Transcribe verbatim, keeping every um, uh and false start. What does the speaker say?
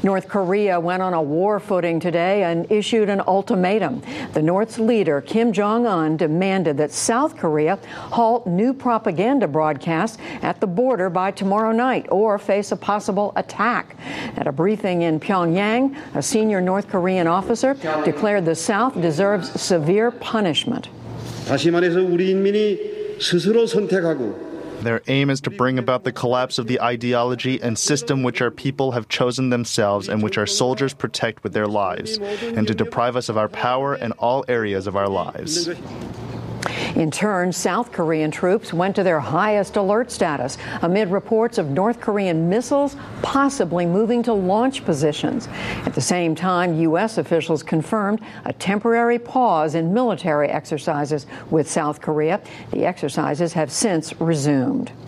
North Korea went on a war footing today and issued an ultimatum. The North's leader, Kim Jong-un, demanded that South Korea halt new propaganda broadcasts at the border by tomorrow night or face a possible attack. At a briefing in Pyongyang, a senior North Korean officer declared the South deserves severe punishment. 다시 말해서 우리 인민이 스스로 선택하고 Their aim is to bring about the collapse of the ideology and system which our people have chosen themselves and which our soldiers protect with their lives, and to deprive us of our power in all areas of our lives. In turn, South Korean troops went to their highest alert status amid reports of North Korean missiles possibly moving to launch positions. At the same time, U S officials confirmed a temporary pause in military exercises with South Korea. The exercises have since resumed.